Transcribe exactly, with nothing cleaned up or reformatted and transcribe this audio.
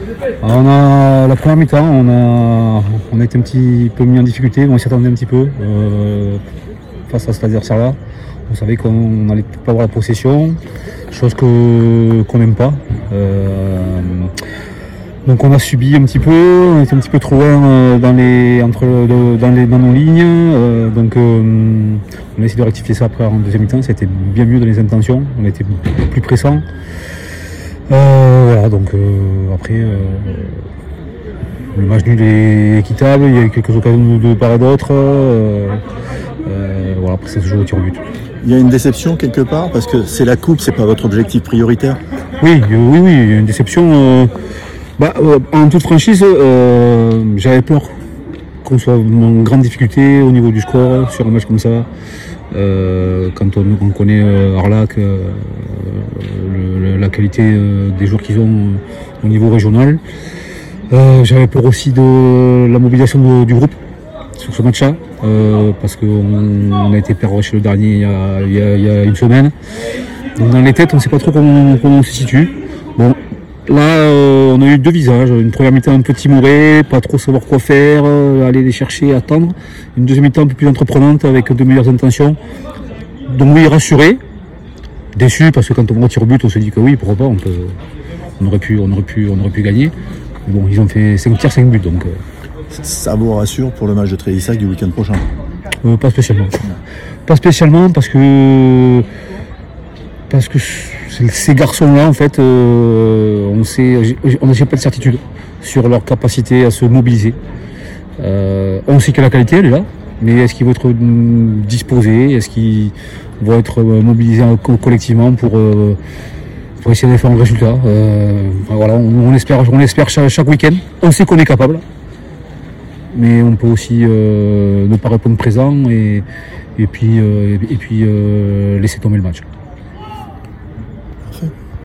On a la première mi-temps, on a, on a été un petit peu mis en difficulté, on s'y attendait un petit peu euh, face à cet adversaire-là. On savait qu'on n'allait pas avoir la possession, chose que, qu'on n'aime pas. Euh, donc on a subi un petit peu, on était un petit peu trop loin dans, les, entre, dans, les, dans nos lignes. Euh, donc euh, on a essayé de rectifier ça après en deuxième mi-temps, ça a été bien mieux dans les intentions, on a été plus pressant. Euh, voilà, donc euh, après euh, le match nul est équitable, il y a eu quelques occasions de, de part et d'autre. Euh, euh, voilà, après ça se joue au tir au but. Il y a une déception quelque part parce que c'est la coupe, c'est pas votre objectif prioritaire. Oui, euh, oui, oui, il y a une déception. Euh, bah, euh, en toute franchise, euh, j'avais peur qu'on soit en grande difficulté au niveau du score sur un match comme ça. Euh, quand on, on connaît euh, Arlac, euh, le, la qualité euh, des joueurs qu'ils ont euh, au niveau régional. Euh, j'avais peur aussi de la mobilisation de, du groupe sur ce match-là, euh, parce qu'on on a été perdu chez le dernier il y, a, il, y a, il y a une semaine. Donc dans les têtes, on ne sait pas trop comment, comment on se situe. Bon, là, euh, on a eu deux visages. Une première mi-temps un peu timorée, pas trop savoir quoi faire, euh, aller les chercher, attendre. Une deuxième mi-temps un peu plus entreprenante, avec de meilleures intentions. Donc oui, rassuré, déçu, parce que quand on voit tir au but, on se dit que oui, pourquoi pas, on, peut, on, aurait, pu, on, aurait, pu, on aurait pu gagner. Mais bon, ils ont fait cinq tirs, cinq buts, donc... Euh, Ça vous rassure pour le match de Trélissac du week-end prochain? euh, Pas spécialement. Pas spécialement parce que parce que ces garçons-là, en fait, euh, on sait, on n'a pas de certitude sur leur capacité à se mobiliser. Euh, on sait que la qualité elle est là, mais est-ce qu'ils vont être disposés, est-ce qu'ils vont être mobilisés collectivement pour euh, pour essayer de faire un résultat? euh, enfin, voilà, on, on espère, on espère chaque, chaque week-end. On sait qu'on est capable. Mais on peut aussi euh, ne pas répondre présent et, et puis, euh, et puis euh, laisser tomber le match.